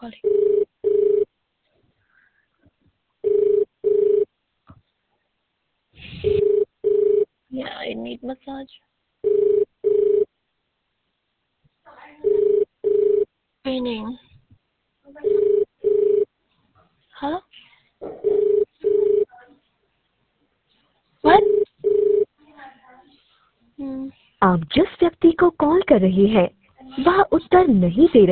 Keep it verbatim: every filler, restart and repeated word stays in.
calling. Yeah, I need massage. Training. Huh? What? Hmm. आप जिस व्यक्ति को कॉल कर रही हैं वह उत्तर नहीं दे